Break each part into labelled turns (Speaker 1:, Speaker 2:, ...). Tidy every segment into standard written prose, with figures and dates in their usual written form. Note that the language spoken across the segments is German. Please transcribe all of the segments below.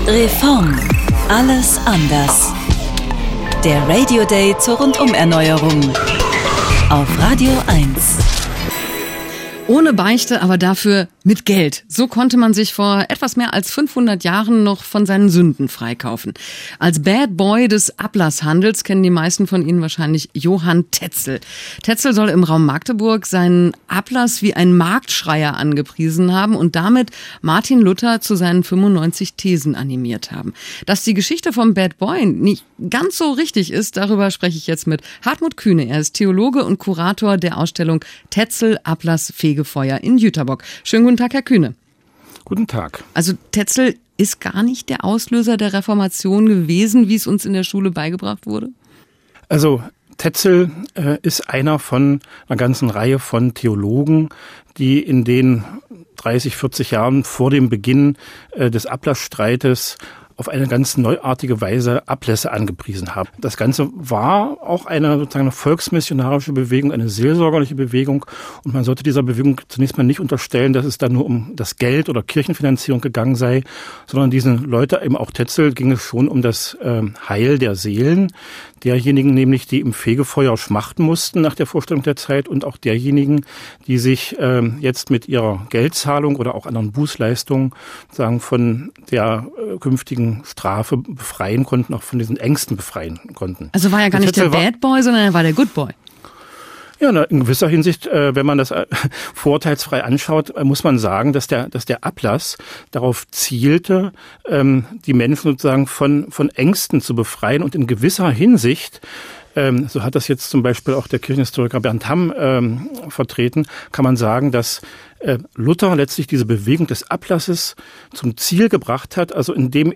Speaker 1: Reform. Alles anders. Der Radio Day zur Rundum-Erneuerung. Auf Radio 1.
Speaker 2: Ohne Beichte, aber dafür mit Geld. So konnte man sich vor etwas mehr als 500 Jahren noch von seinen Sünden freikaufen. Als Bad Boy des Ablasshandels kennen die meisten von Ihnen wahrscheinlich Johann Tetzel. Tetzel soll im Raum Magdeburg seinen Ablass wie ein Marktschreier angepriesen haben und damit Martin Luther zu seinen 95 Thesen animiert haben. Dass die Geschichte vom Bad Boy nicht ganz so richtig ist, darüber spreche ich jetzt mit Hartmut Kühne. Er ist Theologe und Kurator der Ausstellung Tetzel Ablass Fegefeuer in Jüterbock. Schönen guten Tag, Herr Kühne.
Speaker 3: Guten Tag.
Speaker 2: Also Tetzel ist gar nicht der Auslöser der Reformation gewesen, wie es uns in der Schule beigebracht wurde?
Speaker 3: Also Tetzel ist einer von einer ganzen Reihe von Theologen, die in den 30, 40 Jahren vor dem Beginn des Ablassstreites auf eine ganz neuartige Weise Ablässe angepriesen haben. Das Ganze war auch sozusagen eine volksmissionarische Bewegung, eine seelsorgerliche Bewegung. Und man sollte dieser Bewegung zunächst mal nicht unterstellen, dass es da nur um das Geld oder Kirchenfinanzierung gegangen sei, sondern diesen Leute, eben auch Tetzel, ging es schon um das Heil der Seelen, derjenigen nämlich, die im Fegefeuer schmachten mussten nach der Vorstellung der Zeit und auch derjenigen, die sich jetzt mit ihrer Geldzahlung oder auch anderen Bußleistungen sagen von der künftigen Strafe befreien konnten, auch von diesen Ängsten befreien konnten.
Speaker 2: Also war er gar nicht der Bad Boy, sondern er war der Good Boy.
Speaker 3: Ja, in gewisser Hinsicht, wenn man das vorurteilsfrei anschaut, muss man sagen, dass der Ablass darauf zielte, die Menschen sozusagen von Ängsten zu befreien und in gewisser Hinsicht, so hat das jetzt zum Beispiel auch der Kirchenhistoriker Bernd Hamm vertreten, kann man sagen, dass Luther letztlich diese Bewegung des Ablasses zum Ziel gebracht hat, also indem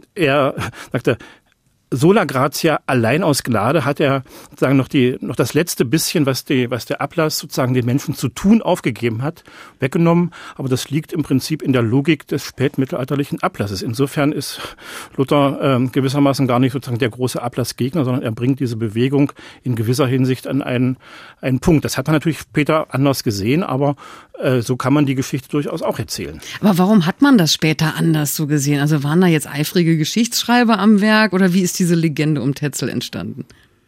Speaker 3: er sagte, sola gratia, allein aus Gnade, hat er sozusagen noch das letzte bisschen, was der Ablass sozusagen den Menschen zu tun aufgegeben hat, weggenommen. Aber das liegt im Prinzip in der Logik des spätmittelalterlichen Ablasses. Insofern ist Luther gewissermaßen gar nicht sozusagen der große Ablassgegner, sondern er bringt diese Bewegung in gewisser Hinsicht an einen Punkt. Das hat man natürlich später anders gesehen, aber so kann man die Geschichte durchaus auch erzählen.
Speaker 2: Aber warum hat man das später anders so gesehen? Also waren da jetzt eifrige Geschichtsschreiber am Werk oder wie ist diese Legende um Tetzel entstanden?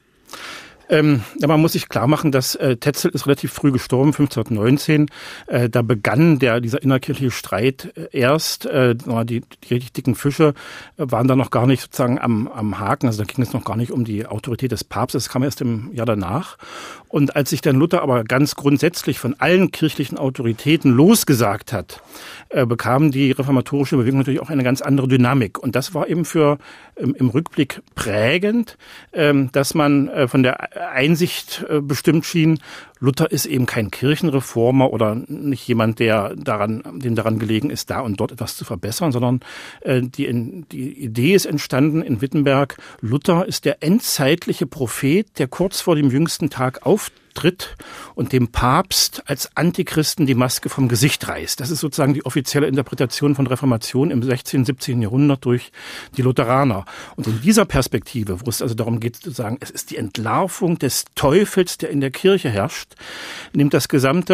Speaker 3: Man muss sich klar machen, dass Tetzel ist relativ früh gestorben, 1519. Da begann dieser innerkirchliche Streit erst. Die richtig dicken Fische waren da noch gar nicht sozusagen am Haken. Also da ging es noch gar nicht um die Autorität des Papstes. Das kam erst im Jahr danach. Und als sich dann Luther aber ganz grundsätzlich von allen kirchlichen Autoritäten losgesagt hat, bekam die reformatorische Bewegung natürlich auch eine ganz andere Dynamik. Und das war eben im Rückblick prägend, dass man von der Einsicht bestimmt schien, Luther ist eben kein Kirchenreformer oder nicht jemand, dem daran gelegen ist, da und dort etwas zu verbessern, sondern die Idee ist entstanden in Wittenberg, Luther ist der endzeitliche Prophet, der kurz vor dem jüngsten Tag auftritt und dem Papst als Antichristen die Maske vom Gesicht reißt. Das ist sozusagen die offizielle Interpretation von Reformation im 16., 17. Jahrhundert durch die Lutheraner. Und in dieser Perspektive, wo es also darum geht zu sagen, es ist die Entlarvung des Teufels, der in der Kirche herrscht, nimmt die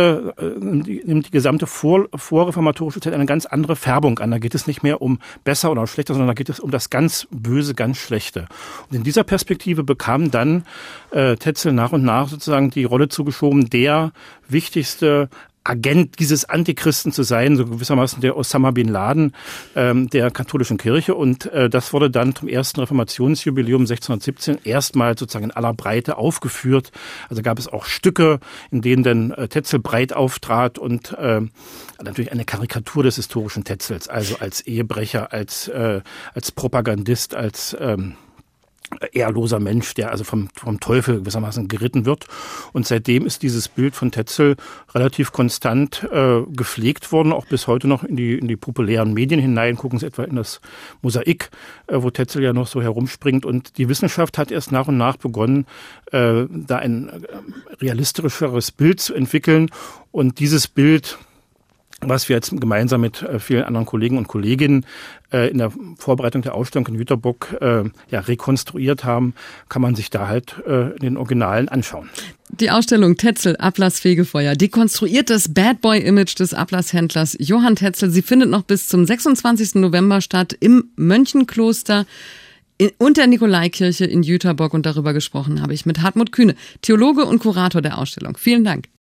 Speaker 3: gesamte vorreformatorische Zeit eine ganz andere Färbung an. Da geht es nicht mehr um besser oder schlechter, sondern da geht es um das ganz Böse, ganz Schlechte. Und in dieser Perspektive bekam dann Tetzel nach und nach sozusagen die Rolle zugeschoben, der wichtigste Agent dieses Antichristen zu sein, so gewissermaßen der Osama Bin Laden der katholischen Kirche. Und das wurde dann zum ersten Reformationsjubiläum 1617 erstmal sozusagen in aller Breite aufgeführt. Also gab es auch Stücke, in denen dann Tetzel breit auftrat und natürlich eine Karikatur des historischen Tetzels, also als Ehebrecher, als Propagandist, als ehrloser Mensch, der also vom Teufel gewissermaßen geritten wird. Und seitdem ist dieses Bild von Tetzel relativ konstant gepflegt worden, auch bis heute noch in die populären Medien hinein. Gucken Sie etwa in das Mosaik, wo Tetzel ja noch so herumspringt. Und die Wissenschaft hat erst nach und nach begonnen, da ein realistischeres Bild zu entwickeln. Und dieses Bild was wir jetzt gemeinsam mit vielen anderen Kollegen und Kolleginnen in der Vorbereitung der Ausstellung in Jüterbock rekonstruiert haben, kann man sich da halt in den Originalen anschauen.
Speaker 2: Die Ausstellung Tetzel, Ablassfegefeuer, dekonstruiert das Bad Boy-Image des Ablasshändlers Johann Tetzel. Sie findet noch bis zum 26. November statt im Mönchenkloster und der Nikolaikirche in Jüterbock. Und darüber gesprochen habe ich mit Hartmut Kühne, Theologe und Kurator der Ausstellung. Vielen Dank.